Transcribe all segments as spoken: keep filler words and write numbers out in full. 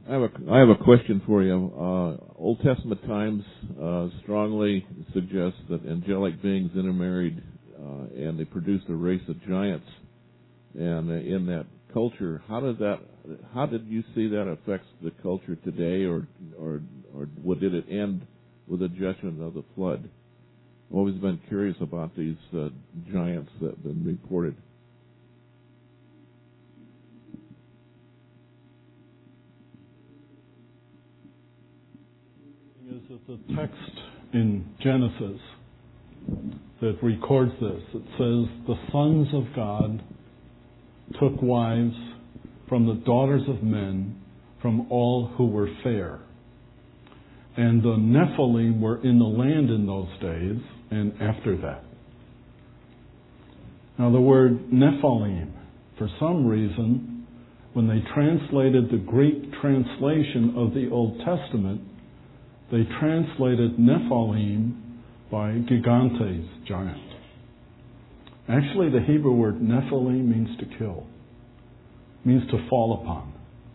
I have a, I have a question for you. Uh, Old Testament times uh, strongly suggest that angelic beings intermarried uh, and they produced a race of giants. And uh, in that culture, how did that? How did you see that affects the culture today, or or or what did it end with the judgment of the flood? I've always been curious about these uh, giants that have been reported. Is that the text in Genesis that records this, it says, the sons of God took wives from the daughters of men, from all who were fair. And the Nephilim were in the land in those days and after that. Now the word Nephilim, for some reason, when they translated the Greek translation of the Old Testament, they translated Nephilim by gigantes, giant. Actually, the Hebrew word Nephilim means to kill, means to fall upon.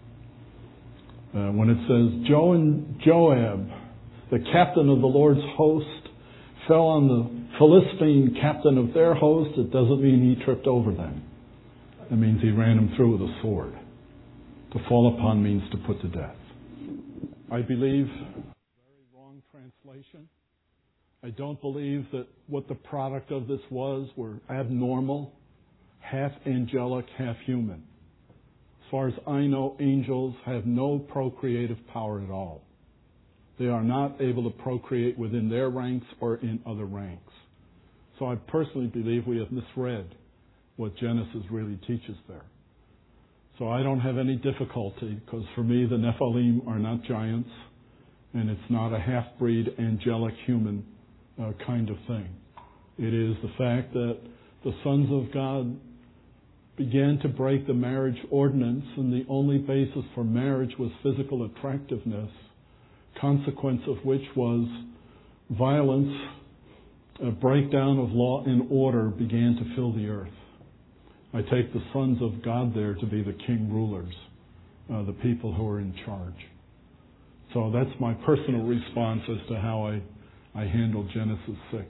Uh, when it says Jo and Joab, the captain of the Lord's host, fell on the Philistine captain of their host, it doesn't mean he tripped over them. It means he ran him through with a sword. To fall upon means to put to death. I believe, very wrong translation. I don't believe that what the product of this was were abnormal, half angelic, half human. As far as I know, angels have no procreative power at all. They are not able to procreate within their ranks or in other ranks. So I personally believe we have misread what Genesis really teaches there. So I don't have any difficulty, because for me the Nephilim are not giants, and it's not a half-breed angelic human uh, kind of thing. It is the fact that the sons of God began to break the marriage ordinance, and the only basis for marriage was physical attractiveness, consequence of which was violence, a breakdown of law and order began to fill the earth. I take the sons of God there to be the king rulers, uh, the people who are in charge. So that's my personal response as to how I, I handle Genesis six.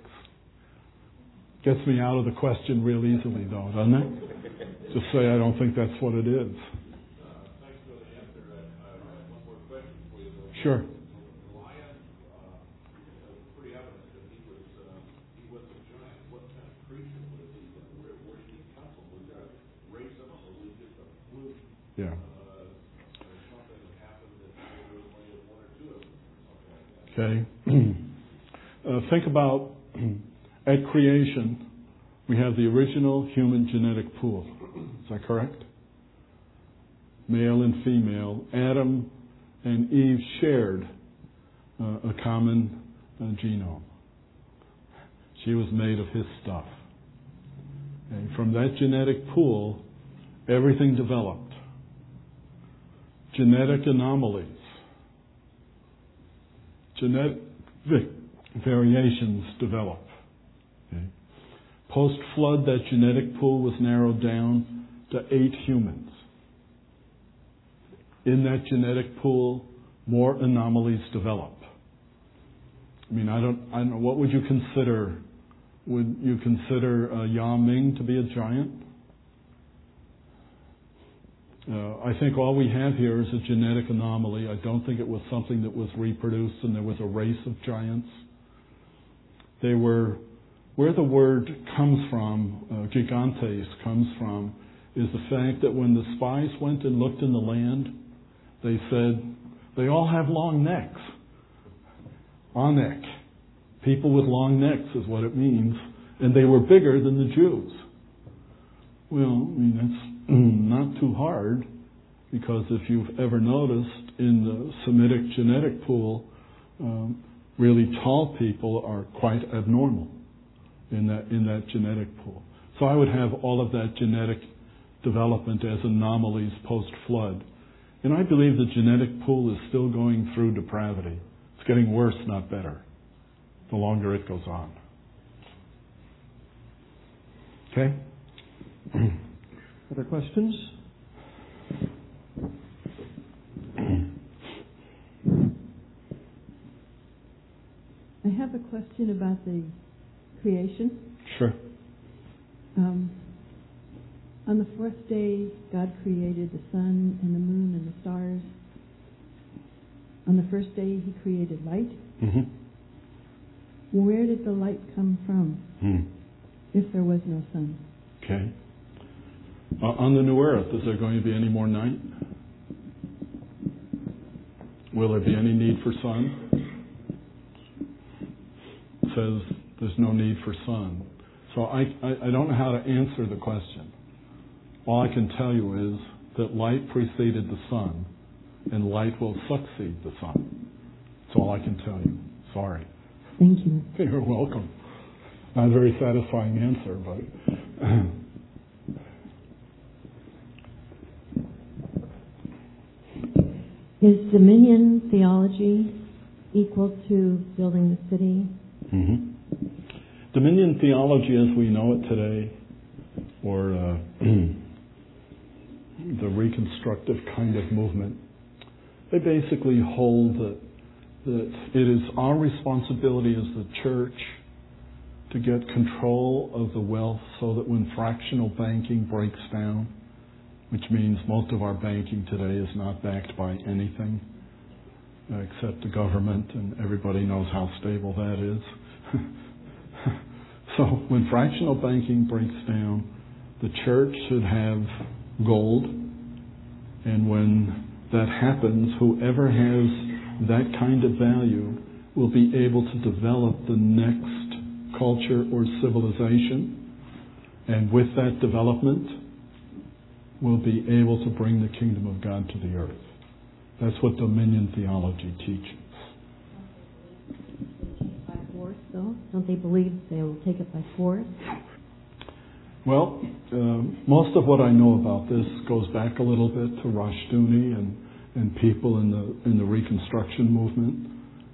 Gets me out of the question real easily, though, doesn't it? Just say I don't think that's what it is. Uh, thanks for the answer. I, I have one more question for you, though. Sure. The lion, uh, it was pretty evident that he was uh, he was a giant. What kind of creature was he? Where, where did he come from? Was there a race of him, or was it just a fluke? Yeah. Uh, or something that happened that there was only one or two of them, or something like that. Okay. uh, think about at creation, we have the original human genetic pool. Is that correct? Male and female. Adam and Eve shared uh, a common uh, genome. She was made of his stuff. And from that genetic pool, everything developed. Genetic anomalies. Genetic variations develop. Okay. Post-flood, that genetic pool was narrowed down to eight humans. In that genetic pool, more anomalies develop. I mean, I don't, I don't know, what would you consider? Would you consider uh, Yao Ming to be a giant? Uh, I think all we have here is a genetic anomaly. I don't think it was something that was reproduced and there was a race of giants. They were, where the word comes from, uh, gigantes comes from, is the fact that when the spies went and looked in the land, they said, they all have long necks. Anek. People with long necks is what it means. And they were bigger than the Jews. Well, I mean, that's not too hard, because if you've ever noticed in the Semitic genetic pool, um, really tall people are quite abnormal in that in that genetic pool. So I would have all of that genetic development as anomalies post-flood. And I believe the genetic pool is still going through depravity. It's getting worse, not better, the longer it goes on. Okay? Other questions? question about the creation. Sure. Um, on the fourth day, God created the sun and the moon and the stars. On the first day, He created light. Mm-hmm. Where did the light come from Mm. if there was no sun? Okay. Uh, on the new earth, is there going to be any more night? Will there be any need for sun? It says there's no need for sun. So I, I, I don't know how to answer the question. All I can tell you is that light preceded the sun, and light will succeed the sun. That's all I can tell you. Sorry. Thank you. You're welcome. Not a very satisfying answer, but... Is dominion theology equal to building the city? Mm-hmm. Dominion theology as we know it today, or uh, the reconstructive kind of movement, they basically hold that, that it is our responsibility as the church to get control of the wealth so that when fractional banking breaks down, which means most of our banking today is not backed by anything uh, except the government, and everybody knows how stable that is. So when fractional banking breaks down, the church should have gold, and when that happens, whoever has that kind of value will be able to develop the next culture or civilization, and with that development, will be able to bring the kingdom of God to the earth. That's what dominion theology teaches. By force, though? Don't they believe they will take it by force? Well, uh, most of what I know about this goes back a little bit to Rushdoony and, and people in the in the Reconstruction movement.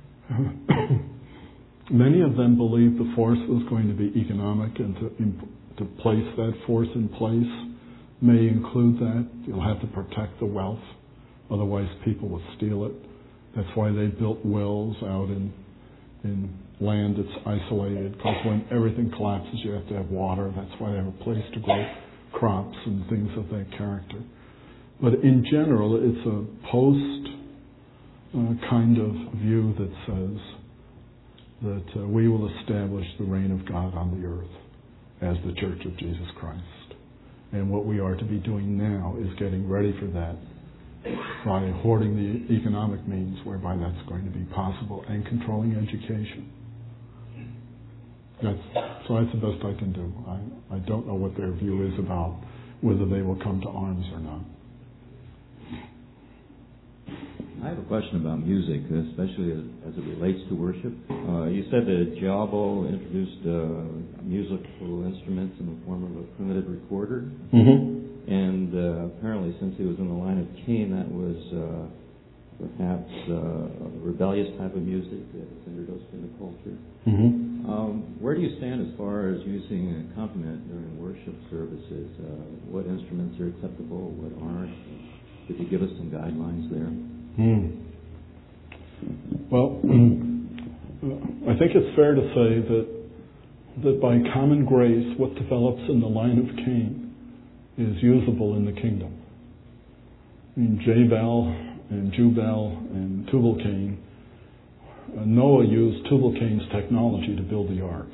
Many of them believed the force was going to be economic, and to, to place that force in place may include that. You'll have to protect the wealth, otherwise people will steal it. That's why they built wells out in in land that's isolated, because when everything collapses you have to have water. That's why they have a place to grow crops and things of that character. But in general, it's a post uh, kind of view that says that uh, we will establish the reign of God on the earth as the Church of Jesus Christ. And what we are to be doing now is getting ready for that by hoarding the economic means whereby that's going to be possible, and controlling education. That's, so that's the best I can do. I, I don't know what their view is about whether they will come to arms or not. I have a question about music, especially as, as it relates to worship. Uh, you said that Jabo introduced uh, musical instruments in the form of a primitive recorder. Mm-hmm. And uh, apparently, since he was in the line of Cain, that was uh, perhaps uh, a rebellious type of music that was introduced in the culture. Mm-hmm. Um, where do you stand as far as using an accompaniment during worship services? Uh, what instruments are acceptable, what aren't? Could you give us some guidelines there? Mm. Well, I think it's fair to say that that by common grace, what develops in the line of Cain is usable in the kingdom. I mean, Jabal and Jubal and Tubal-Cain, uh, Noah used Tubal-Cain's technology to build the ark.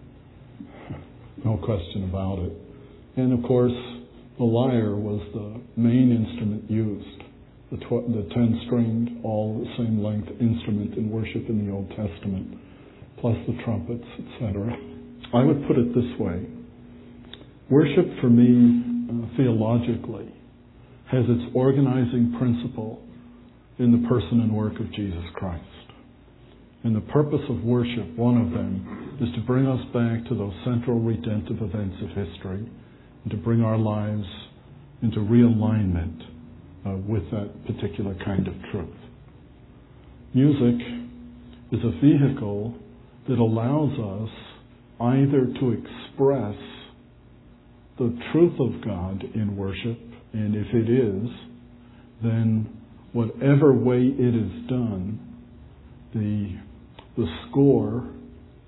No question about it. And of course, the lyre was the main instrument used. The, tw- the ten-stringed, all the same length instrument in worship in the Old Testament, plus the trumpets, et cetera. I would put it this way. Worship for me, uh, theologically, has its organizing principle in the person and work of Jesus Christ. And the purpose of worship, one of them, is to bring us back to those central redemptive events of history and to bring our lives into realignment uh, with that particular kind of truth. Music is a vehicle that allows us either to express the truth of God in worship, and if it is, then whatever way it is done, the the score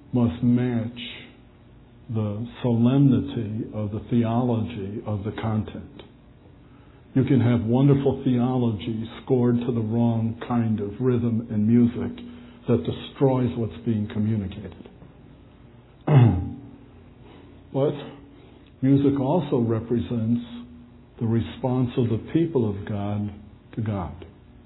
must match the solemnity of the theology of the content. You can have wonderful theology scored to the wrong kind of rhythm and music that destroys what's being communicated. But music also represents the response of the people of God to God.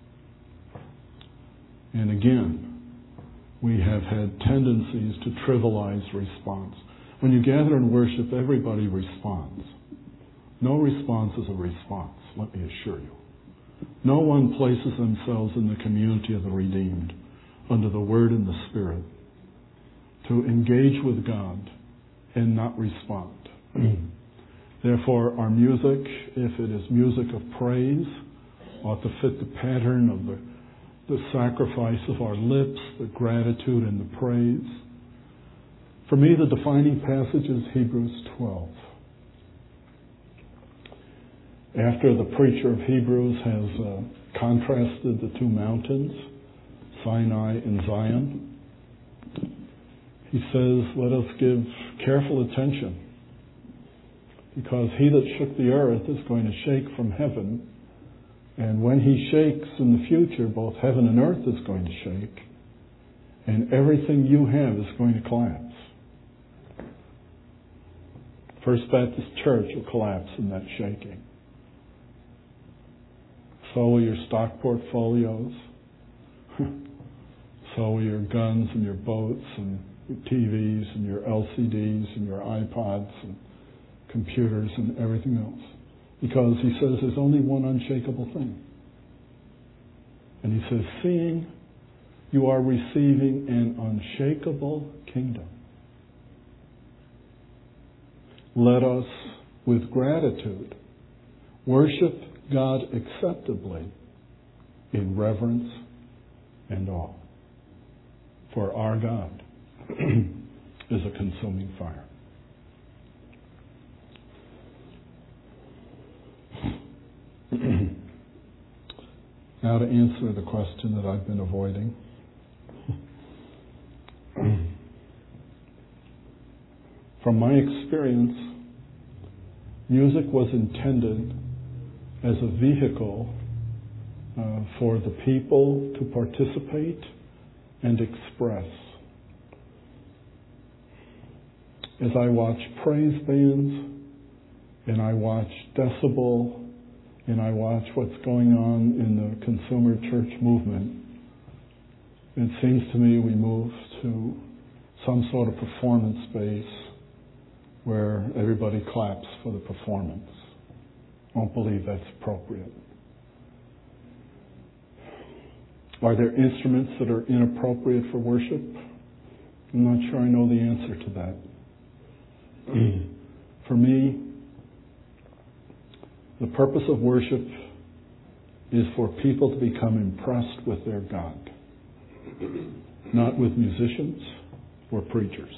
And again, we have had tendencies to trivialize response. When you gather in worship, everybody responds. No response is a response, let me assure you. No one places themselves in the community of the redeemed under the Word and the Spirit to engage with God and not respond. Therefore, our music, if it is music of praise, ought to fit the pattern of the, the sacrifice of our lips, the gratitude and the praise. For me, the defining passage is Hebrews twelve. After the preacher of Hebrews has uh, contrasted the two mountains, Sinai and Zion, he says, let us give careful attention, because he that shook the earth is going to shake from heaven, and when he shakes in the future, both heaven and earth is going to shake, and everything you have is going to collapse. First Baptist Church will collapse in that shaking. So will your stock portfolios. So will your guns and your boats and your T Vs and your L C Ds and your iPods and computers and everything else. Because he says there's only one unshakable thing. And he says, seeing you are receiving an unshakable kingdom, let us, with gratitude, worship God acceptably in reverence and awe. For our God is a consuming fire. Now to answer the question that I've been avoiding. From my experience, music was intended as a vehicle uh, for the people to participate and express. As I watch praise bands, and I watch decibel, and I watch what's going on in the consumer church movement, it seems to me we move to some sort of performance space where everybody claps for the performance. I don't believe that's appropriate. Are there instruments that are inappropriate for worship? I'm not sure I know the answer to that. For me, the purpose of worship is for people to become impressed with their God, not with musicians or preachers.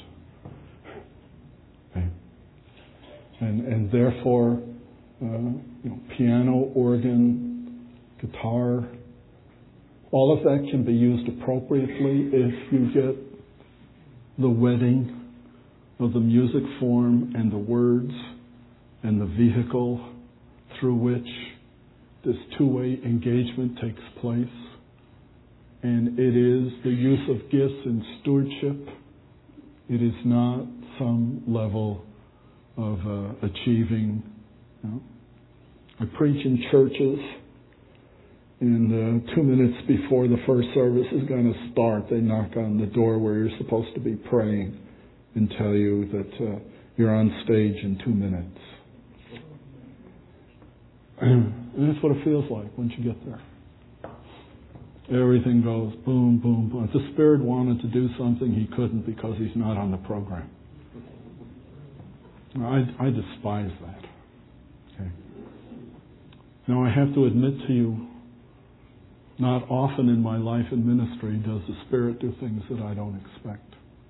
Okay. And, and therefore, uh, you know, piano, organ, guitar, all of that can be used appropriately if you get the wedding of the music form and the words and the vehicle through which this two-way engagement takes place. And it is the use of gifts in stewardship. It is not some level of uh, achieving. You know. I preach in churches, and uh, two minutes before the first service is going to start, they knock on the door where you're supposed to be praying and tell you that uh, you're on stage in two minutes. And that's what it feels like once you get there. Everything goes boom, boom, boom. If the Spirit wanted to do something, He couldn't because He's not on the program. I, I despise that. Okay. Now I have to admit to you, not often in my life in ministry does the Spirit do things that I don't expect.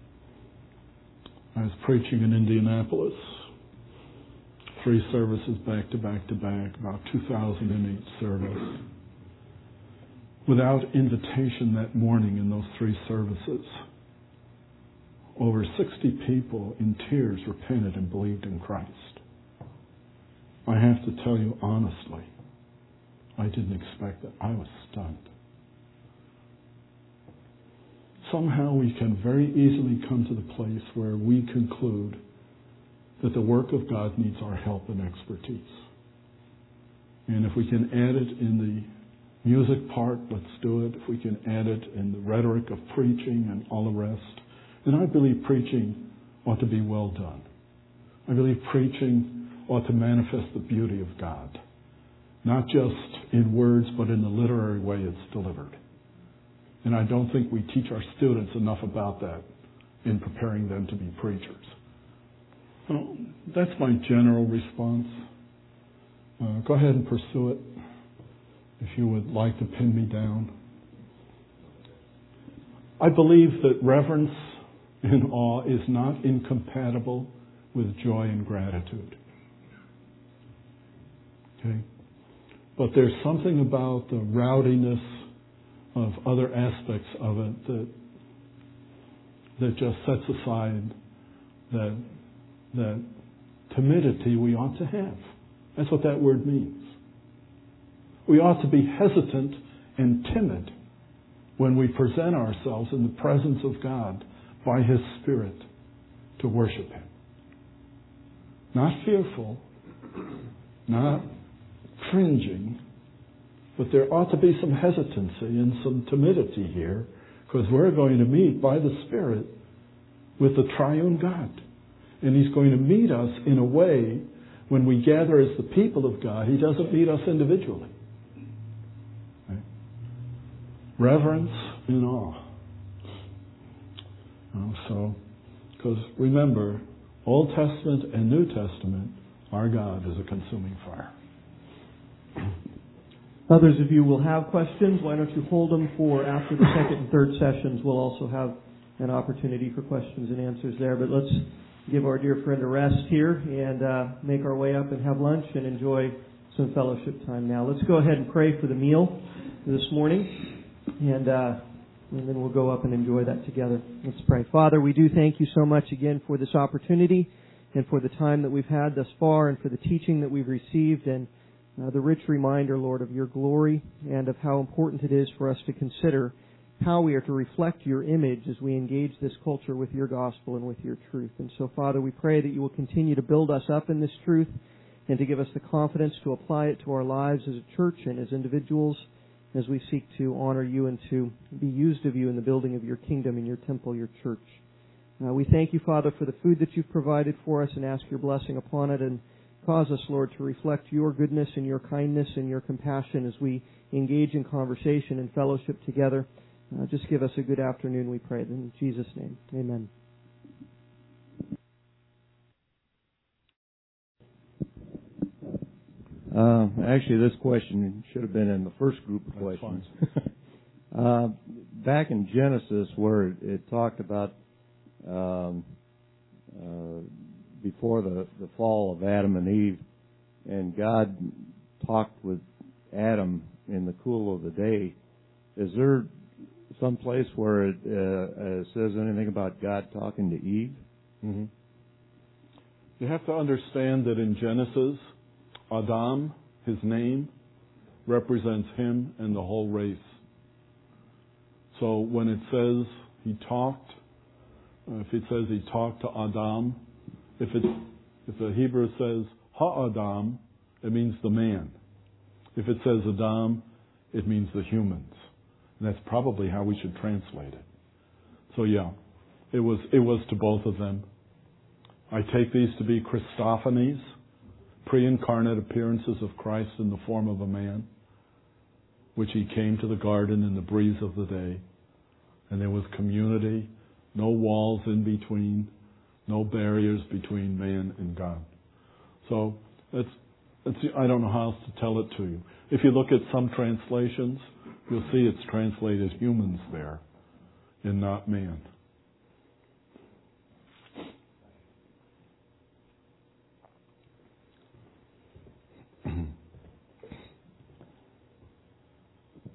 I was preaching in Indianapolis, three services back to back to back, about two thousand in each service. Without invitation that morning in those three services, over sixty people in tears repented and believed in Christ. I have to tell you honestly, I didn't expect that. I was stunned. Somehow we can very easily come to the place where we conclude that the work of God needs our help and expertise. And if we can add it in the music part, let's do it. If we can add it in the rhetoric of preaching and all the rest, then I believe preaching ought to be well done. I believe preaching ought to manifest the beauty of God, not just in words, but in the literary way it's delivered. And I don't think we teach our students enough about that in preparing them to be preachers. Well, that's my general response. Uh, go ahead and pursue it if you would like to pin me down. I believe that reverence and awe is not incompatible with joy and gratitude. Okay? But there's something about the rowdiness of other aspects of it that that just sets aside that that timidity we ought to have. That's what that word means. We ought to be hesitant and timid when we present ourselves in the presence of God by His Spirit to worship Him. Not fearful, not cringing, but there ought to be some hesitancy and some timidity here, because we're going to meet by the Spirit with the triune God. And He's going to meet us in a way, when we gather as the people of God, He doesn't meet us individually. Right? Reverence and awe. Um, so, because remember, Old Testament and New Testament, our God is a consuming fire. Others of you will have questions. Why don't you hold them for after the second and third sessions? We'll also have an opportunity for questions and answers there. But let's give our dear friend a rest here and uh, make our way up and have lunch and enjoy some fellowship time now. Let's go ahead and pray for the meal this morning, and, uh, and then we'll go up and enjoy that together. Let's pray. Father, we do thank you so much again for this opportunity and for the time that we've had thus far and for the teaching that we've received and Uh, the rich reminder, Lord, of your glory and of how important it is for us to consider how we are to reflect your image as we engage this culture with your gospel and with your truth. And so, Father, we pray that you will continue to build us up in this truth and to give us the confidence to apply it to our lives as a church and as individuals as we seek to honor you and to be used of you in the building of your kingdom and your temple, your church. Uh, we thank you, Father, for the food that you've provided for us and ask your blessing upon it, and cause us, Lord, to reflect your goodness and your kindness and your compassion as we engage in conversation and fellowship together. Uh, just give us a good afternoon, we pray. In Jesus' name, amen. Uh, actually, this question should have been in the first group of questions. uh, back in Genesis, where it, it talked about um, uh, before the, the fall of Adam and Eve, and God talked with Adam in the cool of the day. Is there some place where it uh, uh, says anything about God talking to Eve? Mm-hmm. You have to understand that in Genesis, Adam, his name, represents him and the whole race. So when it says he talked, uh, if it says he talked to Adam, If it's if the Hebrew says Ha-Adam, it means the man. If it says Adam, it means the humans. And that's probably how we should translate it. So yeah, it was it was to both of them. I take these to be Christophanies, pre-incarnate appearances of Christ in the form of a man, which he came to the garden in the breeze of the day. And there was community, no walls in between, no barriers between man and God. So that's, that's, I don't know how else to tell it to you. If you look at some translations, you'll see it's translated humans there and not man.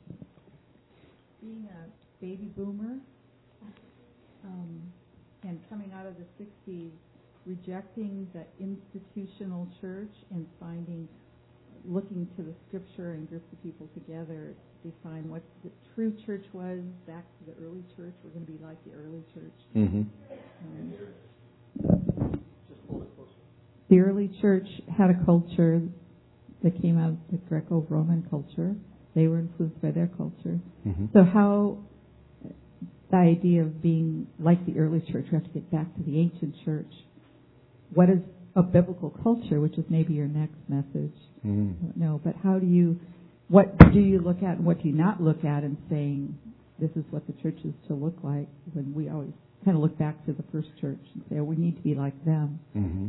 Being a baby boomer um, and coming out of the sixties, rejecting the institutional church and finding, looking to the scripture and groups of people together to define what the true church was, back to the early church. We're going to be like the early church. Mm-hmm. Um, the early church had a culture that came out of the Greco-Roman culture. They were influenced by their culture. Mm-hmm. So how the idea of being like the early church, we have to get back to the ancient church. What is a biblical culture, which is maybe your next message? Mm-hmm. I don't know, but how do you, what do you look at and what do you not look at in saying this is what the church is to look like, when we always kind of look back to the first church and say, oh, we need to be like them? Mm-hmm.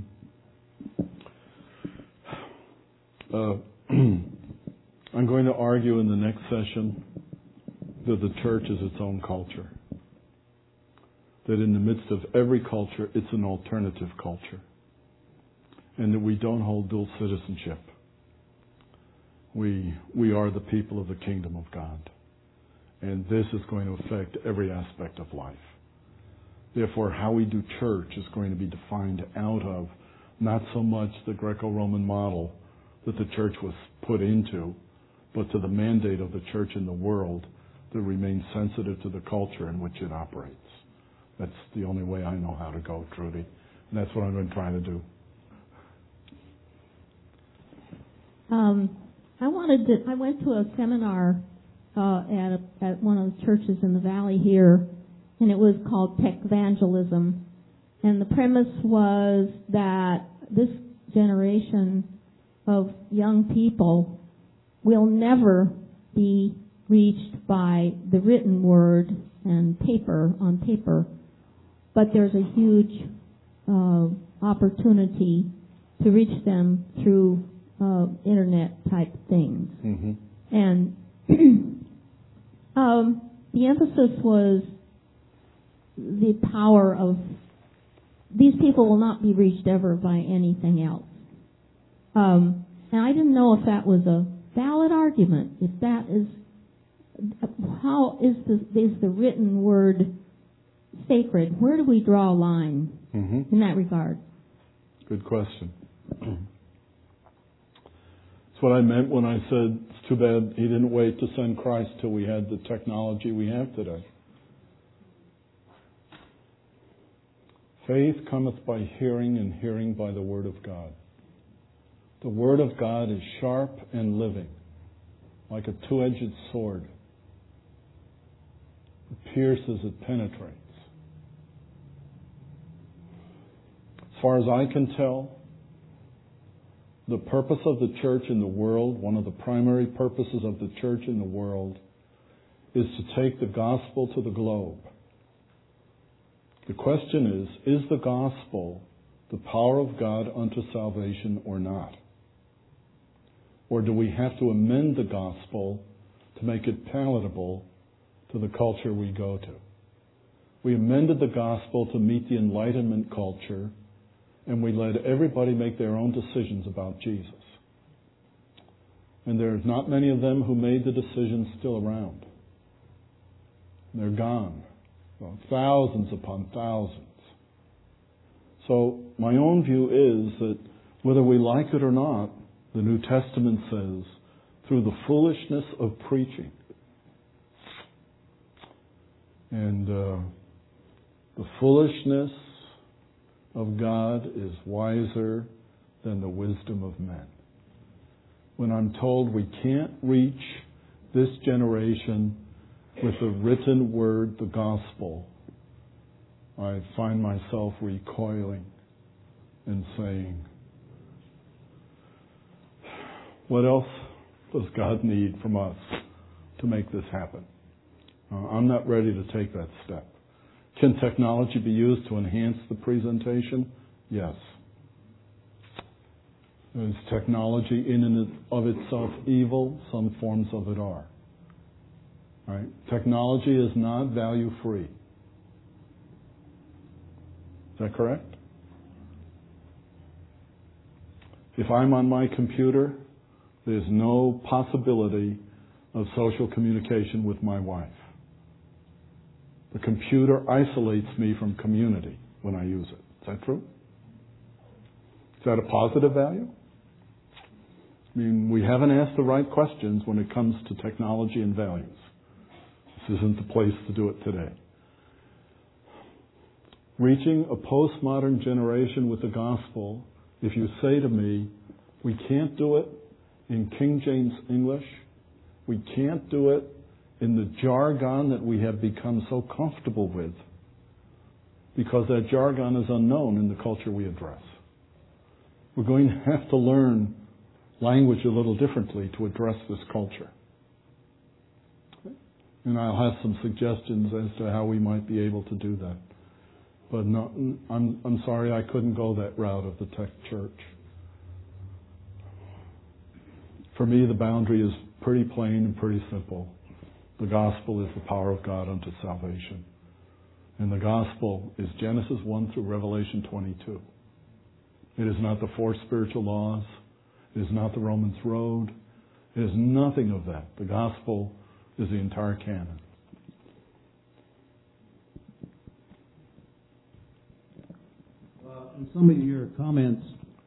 Uh, I'm going to argue in the next session that the church is its own culture. That in the midst of every culture, it's an alternative culture. And that we don't hold dual citizenship. We, we are the people of the kingdom of God. And this is going to affect every aspect of life. Therefore, how we do church is going to be defined out of not so much the Greco-Roman model that the church was put into, but to the mandate of the church in the world that remains sensitive to the culture in which it operates. That's the only way I know how to go, Trudy. And that's what I'm going to try to do. Um, I wanted to, I went to a seminar uh, at, a, at one of the churches in the valley here, and it was called Tech Evangelism. And the premise was that this generation of young people will never be reached by the written word and paper on paper, but there's a huge uh, opportunity to reach them through uh, internet type things. Mm-hmm. And um, the emphasis was the power of these people will not be reached ever by anything else. Um, and I didn't know if that was a valid argument. If that is, how is the is the written word sacred? Where do we draw a line Mm-hmm. in that regard? Good question. That's what I meant when I said it's too bad he didn't wait to send Christ till we had the technology we have today. Faith cometh by hearing, and hearing by the Word of God. The Word of God is sharp and living, like a two-edged sword. It pierces, it penetrates. As far as I can tell, the purpose of the church in the world, one of the primary purposes of the church in the world, is to take the gospel to the globe. The question is, is the gospel the power of God unto salvation or not? Or do we have to amend the gospel to make it palatable to the culture we go to? We amended the gospel to meet the Enlightenment culture, and we let everybody make their own decisions about Jesus. And there's not many of them who made the decisions still around. They're gone. Well, thousands upon thousands. So my own view is that whether we like it or not, the New Testament says, through the foolishness of preaching. And uh, the foolishness of God is wiser than the wisdom of men. When I'm told we can't reach this generation with the written word, the gospel, I find myself recoiling and saying, what else does God need from us to make this happen? Uh, I'm not ready to take that step. Can technology be used to enhance the presentation? Yes. Is technology in and of itself evil? Some forms of it are. Right? Technology is not value free. Is that correct? If I'm on my computer, there's no possibility of social communication with my wife. The computer isolates me from community. when I use it. Is that true? Is that a positive value? I mean, we haven't asked the right questions when it comes to technology and values. This isn't the place to do it today. Reaching a postmodern generation with the gospel, if you say to me, we can't do it in King James English, we can't do it in the jargon that we have become so comfortable with, because that jargon is unknown in the culture we address. We're going to have to learn language a little differently to address this culture. And I'll have some suggestions as to how we might be able to do that. But no, I'm, I'm sorry I couldn't go that route of the tech church. For me, the boundary is pretty plain and pretty simple. The gospel is the power of God unto salvation. And the gospel is Genesis one through Revelation twenty-two. It is not the four spiritual laws. It is not the Romans Road. It is nothing of that. The gospel is the entire canon. Uh, in some of your comments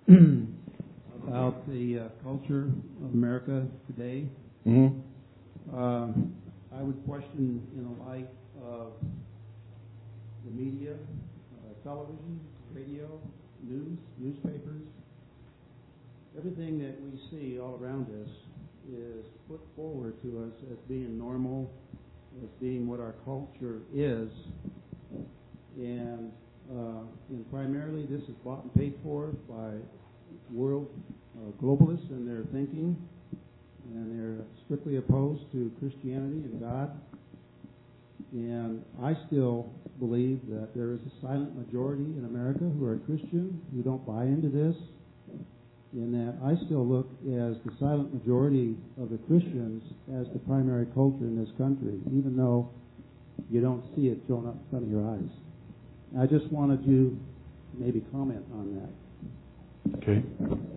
about the uh, culture of America today, Mm-hmm. uh, I would question in the light of the media, uh, television, radio, news, newspapers. Everything that we see all around us is put forward to us as being normal, as being what our culture is. And, uh, and primarily this is bought and paid for by world uh, globalists and their thinking. And they're strictly opposed to Christianity and God. And I still believe that there is a silent majority in America who are Christian, who don't buy into this, and that I still look as the silent majority of the Christians as the primary culture in this country, even though you don't see it showing up in front of your eyes. I just wanted you to maybe comment on that. Okay.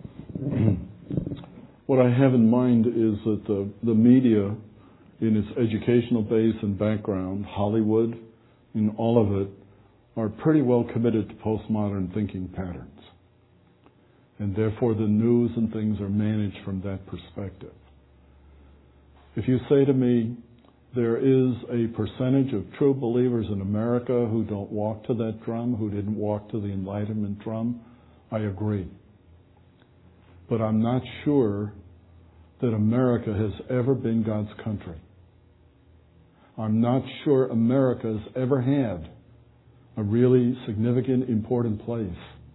What I have in mind is that the, the media, in its educational base and background, Hollywood, and all of it, are pretty well committed to postmodern thinking patterns. And therefore the news and things are managed from that perspective. If you say to me, there is a percentage of true believers in America who don't walk to that drum, who didn't walk to the Enlightenment drum, I agree. But I'm not sure that America has ever been God's country. I'm not sure America has ever had a really significant, important place.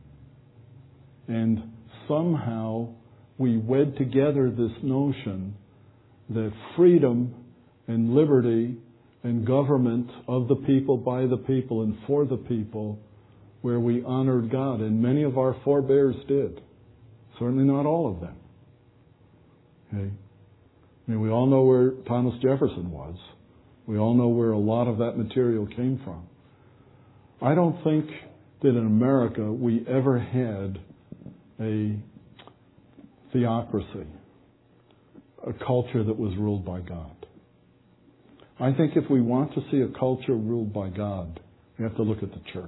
And somehow we wed together this notion that freedom and liberty and government of the people, by the people, and for the people, where we honored God. And many of our forebears did. Certainly not all of them. Okay? I mean, we all know where Thomas Jefferson was. We all know where a lot of that material came from. I don't think that in America we ever had a theocracy, a culture that was ruled by God. I think if we want to see a culture ruled by God, we have to look at the church.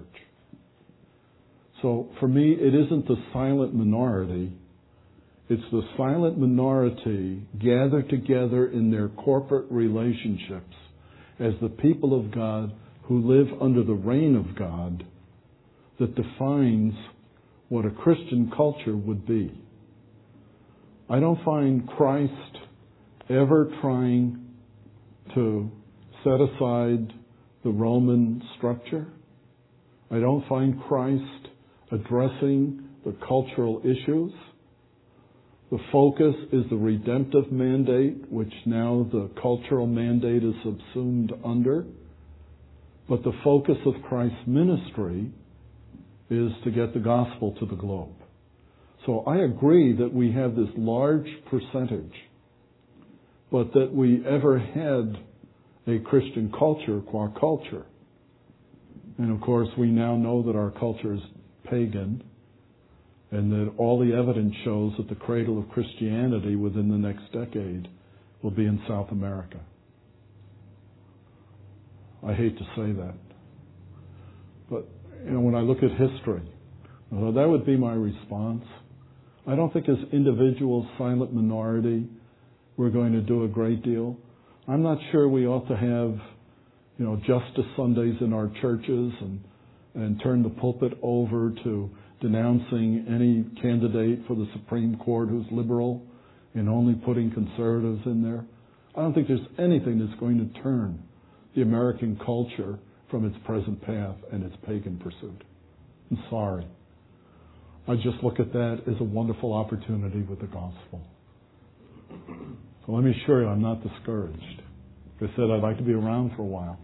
So for me, it isn't the silent minority. It's the silent minority gathered together in their corporate relationships as the people of God who live under the reign of God that defines what a Christian culture would be. I don't find Christ ever trying to set aside the Roman structure. I don't find Christ addressing the cultural issues. The focus is the redemptive mandate, which now the cultural mandate is subsumed under. But the focus of Christ's ministry is to get the gospel to the globe. So I agree that we have this large percentage, but that we ever had a Christian culture qua culture. And of course, we now know that our culture is pagan, and that all the evidence shows that the cradle of Christianity within the next decade will be in South America. I hate to say that. But you know, when I look at history. So that would be my response. I don't think as individual silent minority we're going to do a great deal. I'm not sure we ought to have, you know, Justice Sundays in our churches and and turn the pulpit over to denouncing any candidate for the Supreme Court who's liberal and only putting conservatives in there. I don't think there's anything that's going to turn the American culture from its present path and its pagan pursuit. I'm sorry. I just look at that as a wonderful opportunity with the gospel. So let me assure you, I'm not discouraged. Like I said, I'd like to be around for a while.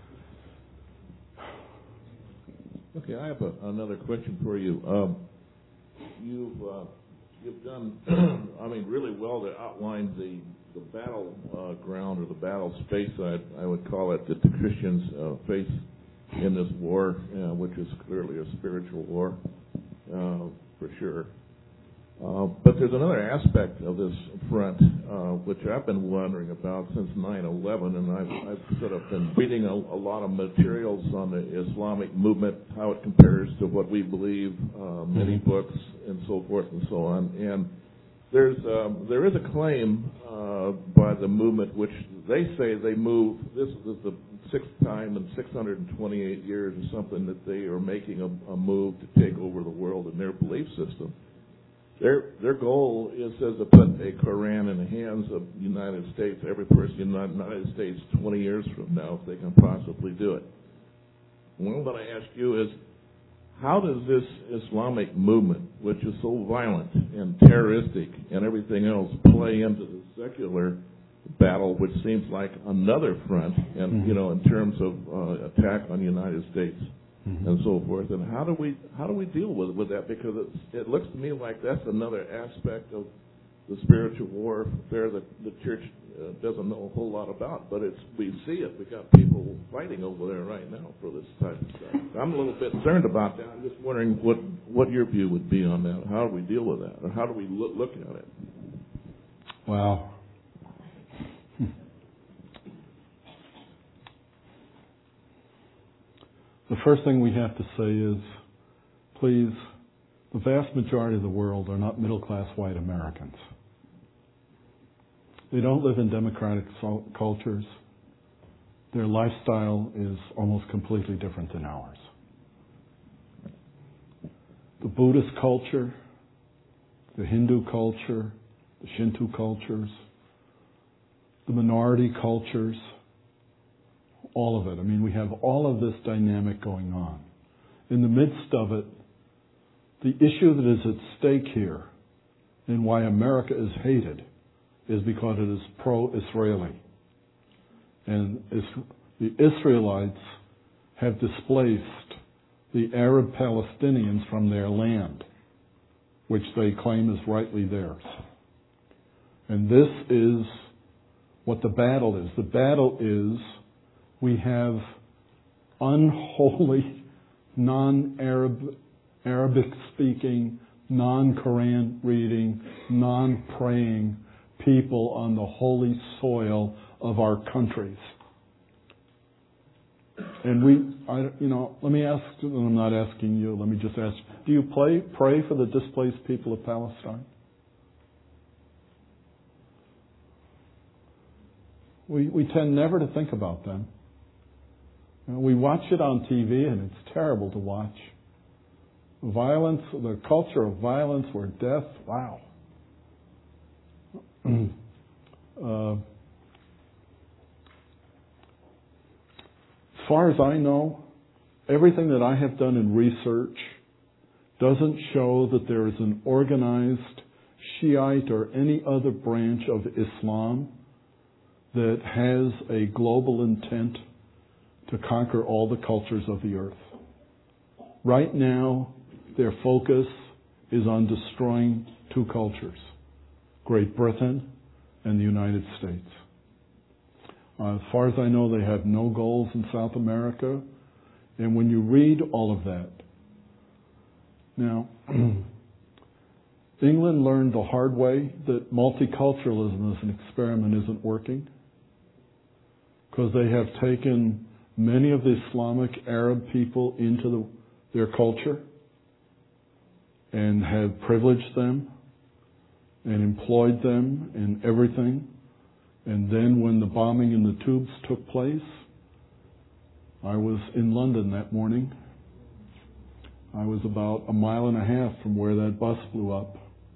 Okay, I have a, another question for you. Um, you've uh, you've done, I mean, really well to outline the the battle uh, ground or the battle space, I, I would call it, that the Christians uh, face in this war, uh, which is clearly a spiritual war, uh, for sure. Uh, but there's another aspect of this front, uh, which I've been wondering about since nine eleven, and I've, I've sort of been reading a, a lot of materials on the Islamic movement, how it compares to what we believe, uh, many books and so forth and so on. And there's um, there is a claim uh, by the movement, which they say they move. This is the sixth time in six hundred twenty-eight years or something that they are making a, a move to take over the world in their belief system. Their their goal is, is to put a Quran in the hands of the United States, every person in the United States twenty years from now, if they can possibly do it. One that I ask you is, how does this Islamic movement, which is so violent and terroristic and everything else, play into the secular battle, which seems like another front, and mm-hmm. you know, in terms of uh, attack on the United States? Mm-hmm. And so forth, and how do we how do we deal with with that? Because it's, it looks to me like that's another aspect of the spiritual warfare that the church uh, doesn't know a whole lot about. But it's we see it. We got people fighting over there right now for this type of stuff. I'm a little bit concerned about that. I'm just wondering what what your view would be on that. How do we deal with that, or how do we look, look at it? Wow. The first thing we have to say is, please, the vast majority of the world are not middle-class white Americans. They don't live in democratic so- cultures. Their lifestyle is almost completely different than ours. The Buddhist culture, the Hindu culture, the Shinto cultures, the minority cultures, all of it. I mean, we have all of this dynamic going on. In the midst of it, the issue that is at stake here and why America is hated is because it is pro-Israeli. And the Israelites have displaced the Arab Palestinians from their land, which they claim is rightly theirs. And this is what the battle is. The battle is we have unholy, non-Arab, Arabic-speaking, non-Quran reading, non-praying people on the holy soil of our countries. And we, I, you know, let me ask, and I'm not asking you, let me just ask, do you pray, pray for the displaced people of Palestine? We, we tend never to think about them. You know, we watch it on T V and it's terrible to watch. Violence, the culture of violence where death, wow. uh, as far as I know, everything that I have done in research doesn't show that there is an organized Shiite or any other branch of Islam that has a global intent to conquer all the cultures of the earth. Right now, their focus is on destroying two cultures, Great Britain and the United States. Uh, as far as I know, they have no goals in South America. And when you read all of that, now, England learned the hard way that multiculturalism as an experiment isn't working, because they have taken many of the Islamic Arab people into the their culture and have privileged them and employed them in everything. And then when the bombing in the tubes took place, I was in London that morning. I was about a mile and a half from where that bus blew up.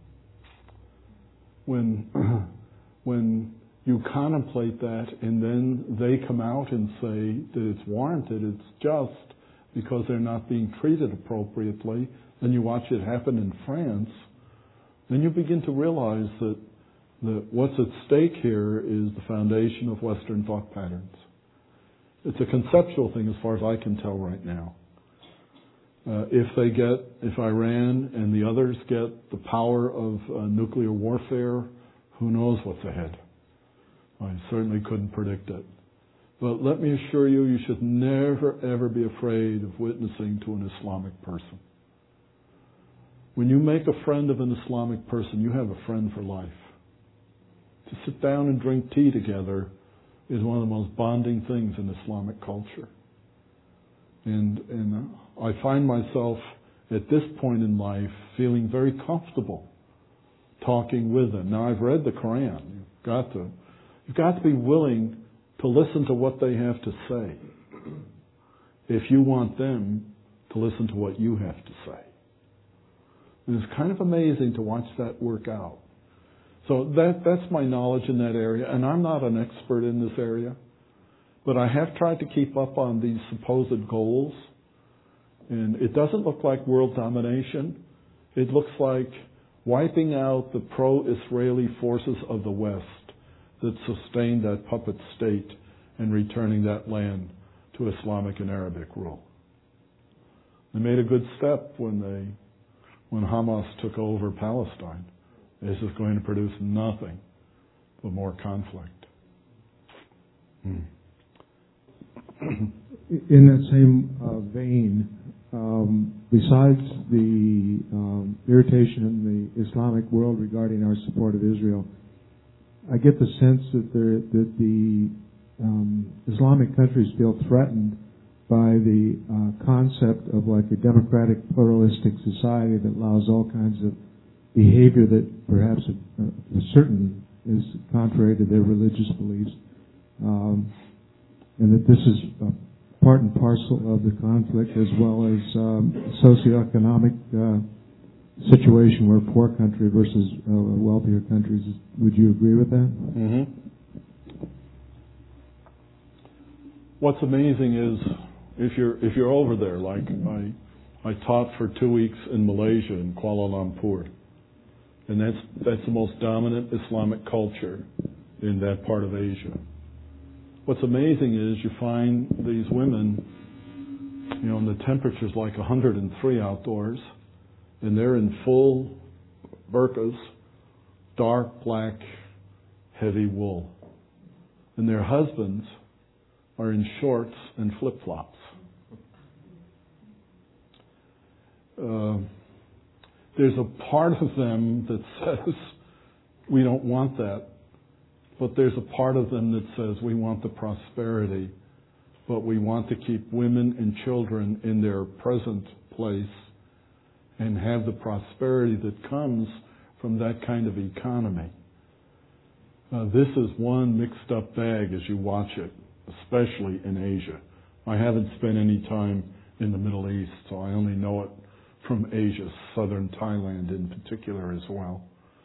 When, when you contemplate that and then they come out and say that it's warranted, it's just because they're not being treated appropriately, then you watch it happen in France, then you begin to realize that, that what's at stake here is the foundation of Western thought patterns. It's a conceptual thing as far as I can tell right now. Uh, if they get, if Iran and the others get the power of uh, nuclear warfare, who knows what's ahead? I certainly couldn't predict it. But let me assure you, you should never, ever be afraid of witnessing to an Islamic person. When you make a friend of an Islamic person, you have a friend for life. To sit down and drink tea together is one of the most bonding things in Islamic culture. And, and I find myself at this point in life feeling very comfortable talking with them. Now, I've read the Quran. You've got to, you've got to be willing to listen to what they have to say if you want them to listen to what you have to say. And it's kind of amazing to watch that work out. So that that's my knowledge in that area, and I'm not an expert in this area, but I have tried to keep up on these supposed goals, and it doesn't look like world domination. It looks like wiping out the pro-Israeli forces of the West that sustained that puppet state and returning that land to Islamic and Arabic rule. They made a good step when they, when Hamas took over Palestine. This is going to produce nothing but more conflict. Hmm. In that same uh, vein, um, besides the um, irritation in the Islamic world regarding our support of Israel, I get the sense that, there, that the um, Islamic countries feel threatened by the uh, concept of like a democratic, pluralistic society that allows all kinds of behavior that perhaps a, a certain is contrary to their religious beliefs, um, and that this is a part and parcel of the conflict, as well as um, socioeconomic uh, situation where poor country versus uh, wealthier countries. Would you agree with that? Mm-hmm. What's amazing is if you're if you're over there, like I I taught for two weeks in Malaysia in Kuala Lumpur. And that's that's the most dominant Islamic culture in that part of Asia. What's amazing is you find these women, you know, and the temperature's like one hundred three outdoors, and they're in full burqas, dark black, heavy wool. And their husbands are in shorts and flip-flops. Uh, There's a part of them that says, we don't want that. But there's a part of them that says, we want the prosperity, but we want to keep women and children in their present place and have the prosperity that comes from that kind of economy. Uh, this is one mixed up bag as you watch it, especially in Asia. I haven't spent any time in the Middle East, so I only know it from Asia, southern Thailand in particular as well.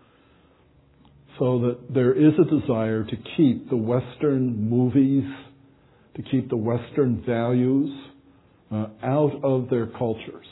So that there is a desire to keep the Western movies, to keep the Western values uh, out of their cultures.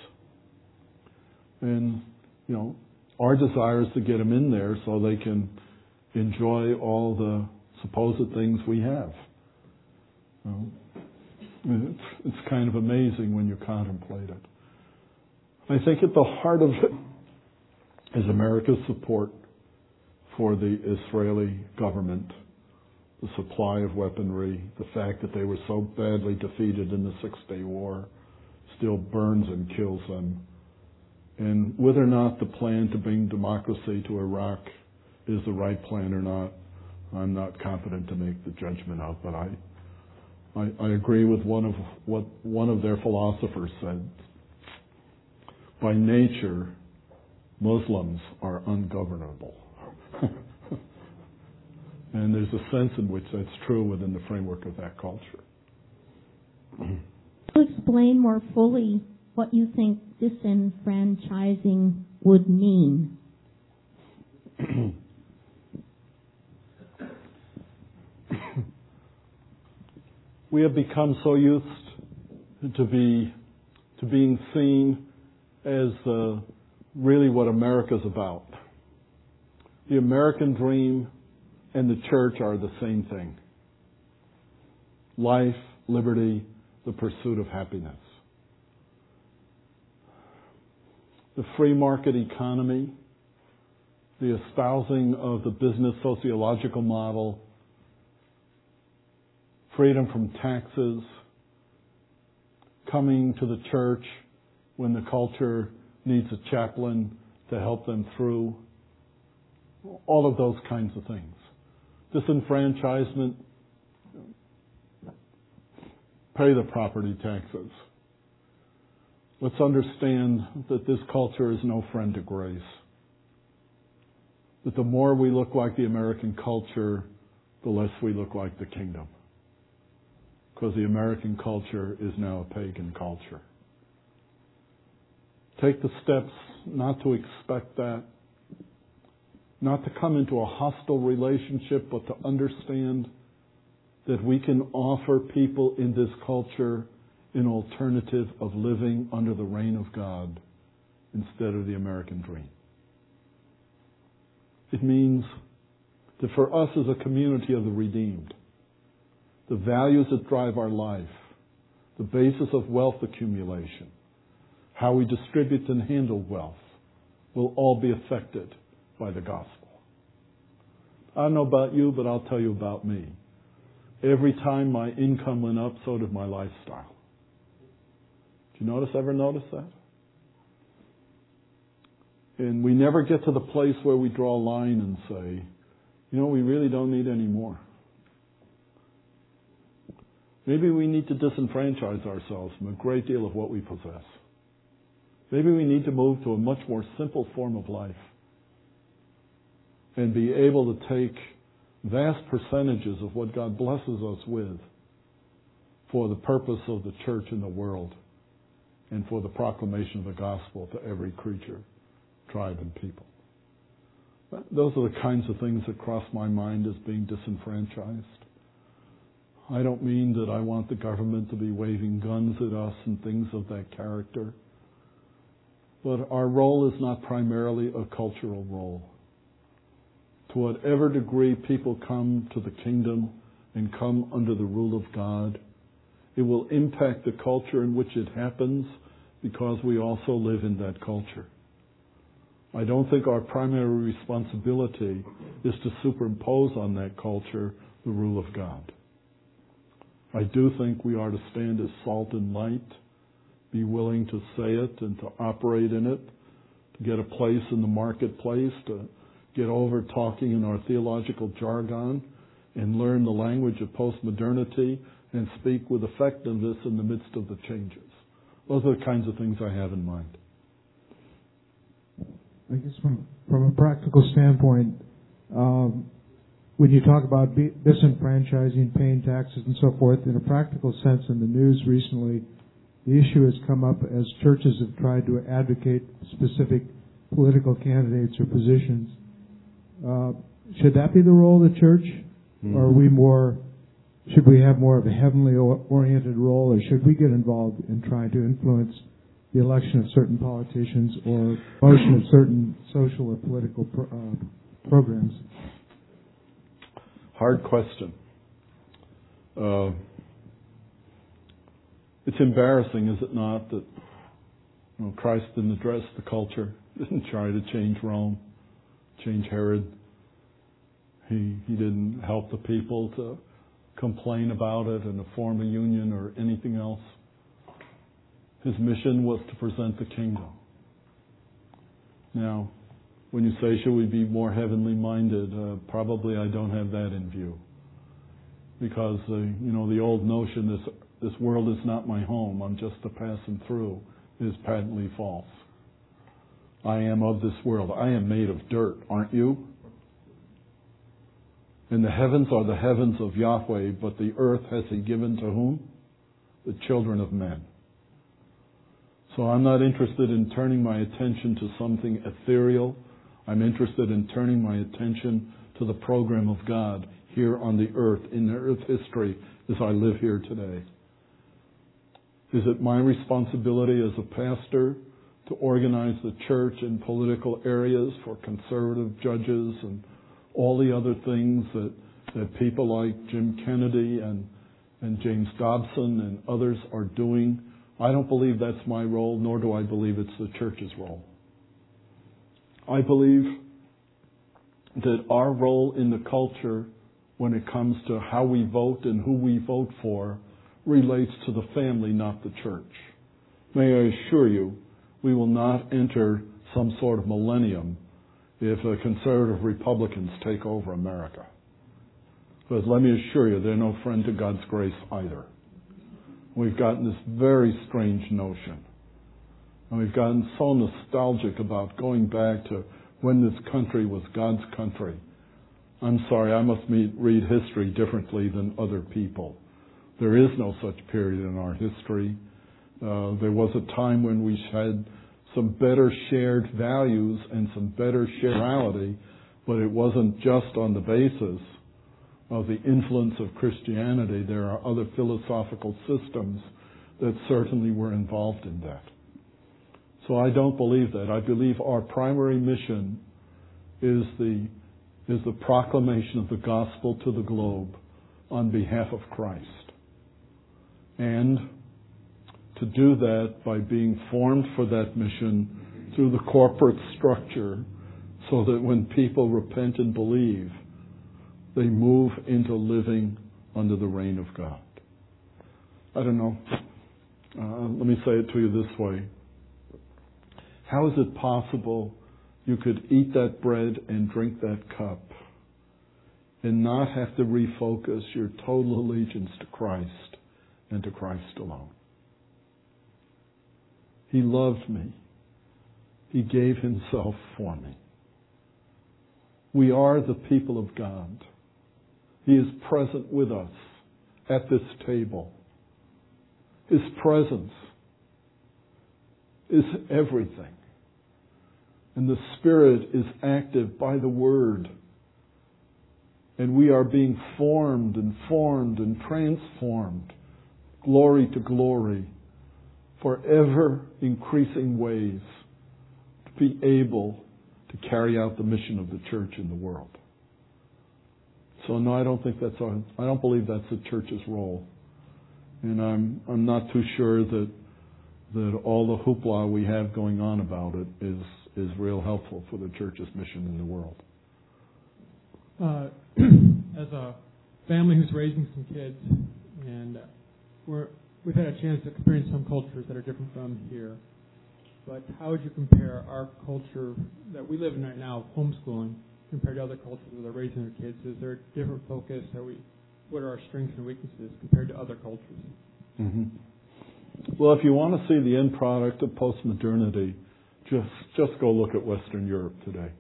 And, you know, our desire is to get them in there so they can enjoy all the supposed things we have. You know, it's, it's kind of amazing when you contemplate it. I think at the heart of it is America's support for the Israeli government, the supply of weaponry, the fact that they were so badly defeated in the Six-Day War still burns and kills them. And whether or not the plan to bring democracy to Iraq is the right plan or not, I'm not competent to make the judgment of, but I, I, I agree with one of what one of their philosophers said. by nature, Muslims are ungovernable. And there's a sense in which that's true within the framework of that culture. To explain more fully what you think disenfranchising would mean. We have become so used to be to being seen as uh, really what America's about. The American dream and the church are the same thing. Life, liberty, the pursuit of happiness. The free market economy, the espousing of the business sociological model, freedom from taxes, coming to the church when the culture needs a chaplain to help them through, all of those kinds of things. Disenfranchisement, pay the property taxes. Let's understand that this culture is no friend to grace. That the more we look like the American culture, the less we look like the kingdom. Because the American culture is now a pagan culture. Take the steps not to expect that, not to come into a hostile relationship, but to understand that we can offer people in this culture an alternative of living under the reign of God instead of the American dream. It means that for us as a community of the redeemed, the values that drive our life, the basis of wealth accumulation, how we distribute and handle wealth, will all be affected by the gospel. I don't know about you, but I'll tell you about me. Every time my income went up, so did my lifestyle. Did you notice, ever notice that? And we never get to the place where we draw a line and say, you know, we really don't need any more. Maybe we need to disenfranchise ourselves from a great deal of what we possess. Maybe we need to move to a much more simple form of life and be able to take vast percentages of what God blesses us with for the purpose of the church in the world and for the proclamation of the gospel to every creature, tribe, and people. Those are the kinds of things that cross my mind as being disenfranchised. I don't mean that I want the government to be waving guns at us and things of that character. But our role is not primarily a cultural role. To whatever degree people come to the kingdom and come under the rule of God, it will impact the culture in which it happens because we also live in that culture. I don't think our primary responsibility is to superimpose on that culture the rule of God. I do think we are to stand as salt and light, be willing to say it and to operate in it, to get a place in the marketplace, to get over talking in our theological jargon and learn the language of postmodernity and speak with effectiveness in the midst of the changes. Those are the kinds of things I have in mind. I guess from, from a practical standpoint, um, when you talk about be, disenfranchising, paying taxes and so forth, in a practical sense in the news recently, the issue has come up as churches have tried to advocate specific political candidates or positions. Uh, should that be the role of the church? Mm-hmm. Or are we more, should we have more of a heavenly oriented role, or should we get involved in trying to influence the election of certain politicians or motion of certain social or political pro, uh, programs? Hard question. Uh, it's embarrassing, is it not, that you know, Christ didn't address the culture, didn't try to change Rome, change Herod. He he didn't help the people to complain about it and to form a union or anything else. His mission was to present the kingdom. Now, when you say, should we be more heavenly minded, uh, probably I don't have that in view. Because, uh, you know, the old notion, this, this world is not my home, I'm just a passing through, is patently false. I am of this world. I am made of dirt, aren't you? And the heavens are the heavens of Yahweh, but the earth has He given to whom? The children of men. So I'm not interested in turning my attention to something ethereal. I'm interested in turning my attention to the program of God here on the earth, in the earth history, as I live here today. Is it my responsibility as a pastor to organize the church in political areas for conservative judges and all the other things that, that people like Jim Kennedy and, and James Dobson and others are doing? I don't believe that's my role, nor do I believe it's the church's role. I believe that our role in the culture when it comes to how we vote and who we vote for relates to the family, not the church. May I assure you, we will not enter some sort of millennium if uh, conservative Republicans take over America. But let me assure you, they're no friend to God's grace either. We've gotten this very strange notion. And we've gotten so nostalgic about going back to when this country was God's country. I'm sorry, I must meet, read history differently than other people. There is no such period in our history. Uh, there was a time when we had some better shared values and some better shared morality, but it wasn't just on the basis of the influence of Christianity. There are other philosophical systems that certainly were involved in that. So I don't believe that. I believe our primary mission is the is the proclamation of the gospel to the globe on behalf of Christ. And to do that by being formed for that mission through the corporate structure so that when people repent and believe, they move into living under the reign of God. I don't know. Uh, let me say it to you this way. How is it possible you could eat that bread and drink that cup and not have to refocus your total allegiance to Christ and to Christ alone? He loved me. He gave Himself for me. We are the people of God. He is present with us at this table. His presence is everything. And the Spirit is active by the Word. And we are being formed and formed and transformed, glory to glory, for ever increasing ways to be able to carry out the mission of the church in the world. So no, I don't think that's our, I don't believe that's the church's role. And I'm I'm not too sure that that all the hoopla we have going on about it is is real helpful for the church's mission in the world. Uh, as a family who's raising some kids, and we're we've had a chance to experience some cultures that are different from here. But how would you compare our culture that we live in right now, homeschooling, compared to other cultures that are raising their kids? Is there a different focus? Are we, what are our strengths and weaknesses compared to other cultures? Mm-hmm. Well, if you want to see the end product of postmodernity, just just go look at Western Europe today.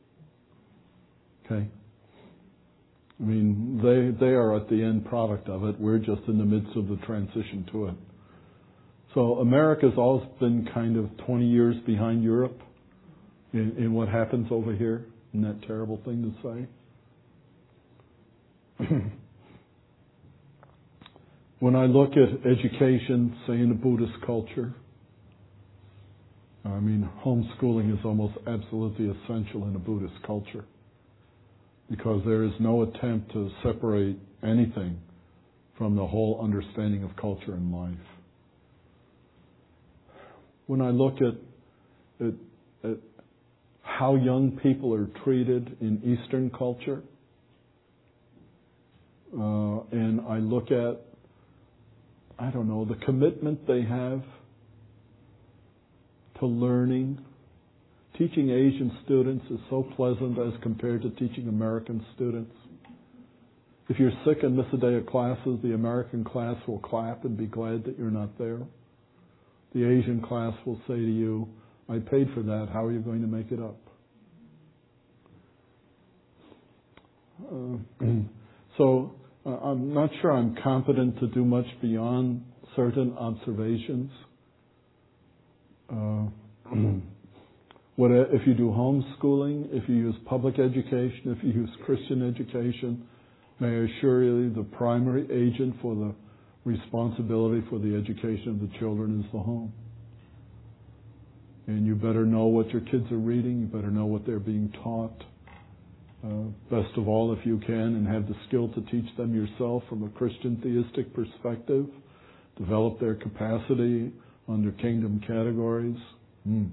Okay? I mean, they they are at the end product of it. We're just in the midst of the transition to it. So America's always been kind of twenty years behind Europe in, in what happens over here. Isn't that a terrible thing to say? When I look at education, say in a Buddhist culture, I mean, homeschooling is almost absolutely essential in a Buddhist culture because there is no attempt to separate anything from the whole understanding of culture and life. When I look at, at, at how young people are treated in Eastern culture, uh, and I look at, I don't know, the commitment they have to learning. Teaching Asian students is so pleasant as compared to teaching American students. If you're sick and miss a day of classes, the American class will clap and be glad that you're not there. The Asian class will say to you, I paid for that. How are you going to make it up? Uh, so uh, I'm not sure I'm competent to do much beyond certain observations. Uh, what if you do homeschooling, if you use public education, if you use Christian education, may I assure you the primary agent for the responsibility for the education of the children is the home. And you better know what your kids are reading, you better know what they're being taught. Uh, best of all, if you can, and have the skill to teach them yourself from a Christian theistic perspective, develop their capacity under kingdom categories. Mm.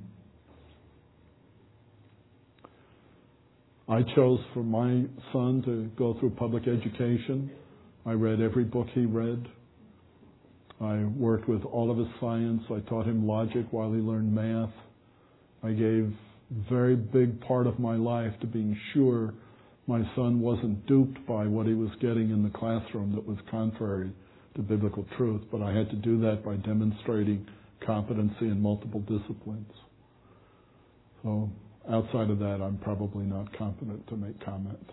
I chose for my son to go through public education. I read every book he read. I worked with all of his science. I taught him logic while he learned math. I gave a very big part of my life to being sure my son wasn't duped by what he was getting in the classroom that was contrary to biblical truth, but I had to do that by demonstrating competency in multiple disciplines. So outside of that, I'm probably not competent to make comment.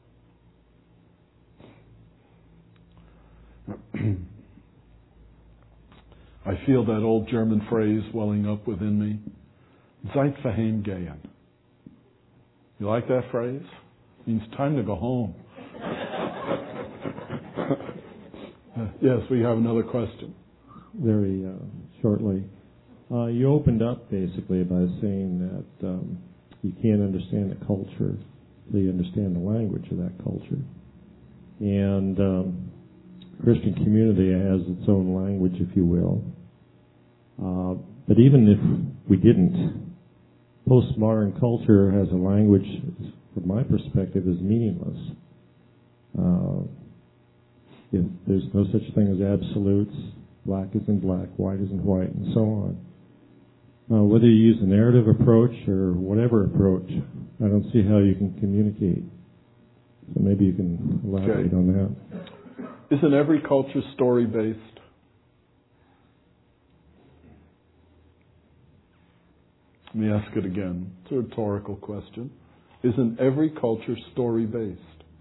I feel that old German phrase welling up within me. Zeit verheimgehen. You like that phrase? It means time to go home. uh, yes, we have another question. Very uh, shortly. Uh, you opened up basically by saying that um, you can't understand the culture until you understand the language of that culture. And um, Christian community has its own language, if you will. Uh, but even if we didn't, postmodern culture has a language, from my perspective, is meaningless. Uh, if there's no such thing as absolutes, black isn't black, white isn't white, and so on. Uh, whether you use a narrative approach or whatever approach, I don't see how you can communicate. So maybe you can elaborate okay. on that. Isn't every culture story-based? Let me ask it again. It's a rhetorical question. Isn't every culture story-based?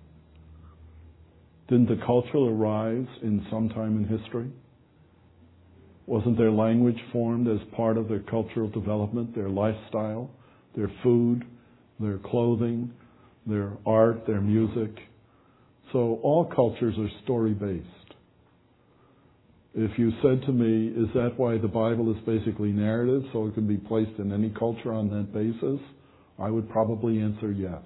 Didn't the culture arise in some time in history? Wasn't their language formed as part of their cultural development, their lifestyle, their food, their clothing, their art, their music? So all cultures are story-based. If you said to me, is that why the Bible is basically narrative, so it can be placed in any culture on that basis, I would probably answer yes.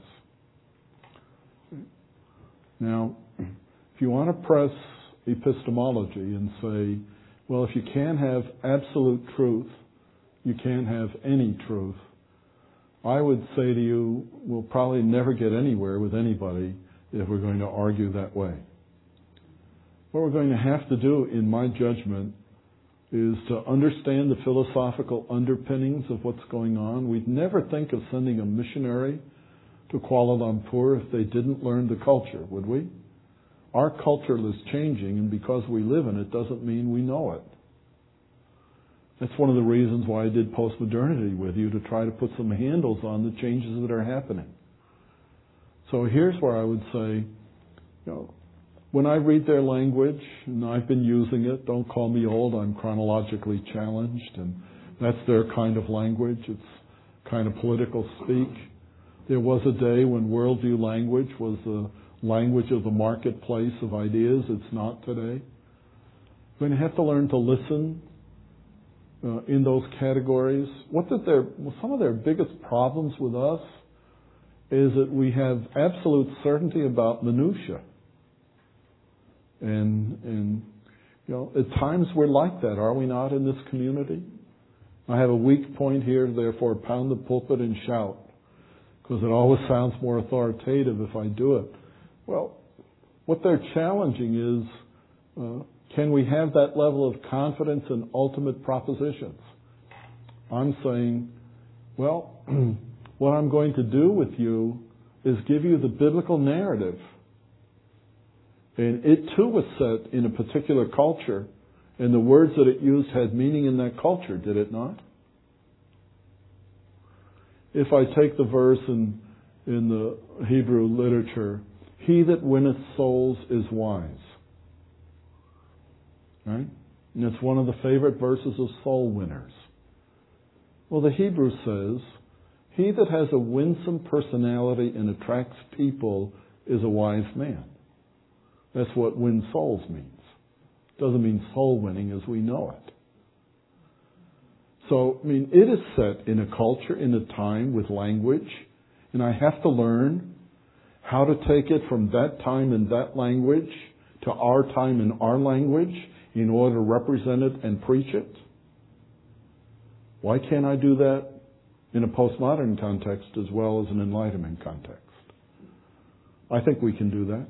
Now, if you want to press epistemology and say, well, if you can't have absolute truth, you can't have any truth, I would say to you, we'll probably never get anywhere with anybody if we're going to argue that way. What we're going to have to do, in my judgment, is to understand the philosophical underpinnings of what's going on. We'd never think of sending a missionary to Kuala Lumpur if they didn't learn the culture, would we? Our culture is changing, and because we live in it doesn't mean we know it. That's one of the reasons why I did postmodernity with you, to try to put some handles on the changes that are happening. So here's where I would say, you know, when I read their language, and I've been using it, don't call me old, I'm chronologically challenged, and that's their kind of language. It's kind of political speak. There was a day when worldview language was the language of the marketplace of ideas. It's not today. We're going to have to learn to listen uh, in those categories. What did their, well, some of their biggest problems with us is that we have absolute certainty about minutiae. And, and, you know, at times we're like that, are we not, in this community? I have a weak point here, therefore pound the pulpit and shout, because it always sounds more authoritative if I do it. Well, what they're challenging is, uh, can we have that level of confidence in ultimate propositions? I'm saying, well, what I'm going to do with you is give you the biblical narrative. And it too was set in a particular culture, and the words that it used had meaning in that culture, did it not? if I take the verse in, in the Hebrew literature, he that winneth souls is wise. Right? And it's one of the favorite verses of soul winners. Well, the Hebrew says, he that has a winsome personality and attracts people is a wise man. That's what win souls means. Doesn't mean soul winning as we know it. So, I mean, it is set in a culture, in a time with language, and I have to learn how to take it from that time and that language to our time and our language in order to represent it and preach it. Why can't I do that in a postmodern context as well as an Enlightenment context? I think we can do that.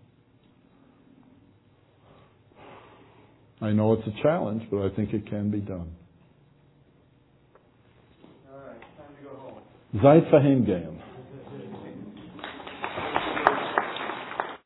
I know it's a challenge, but I think it can be done. All right, time to go home. Seid verhingehen.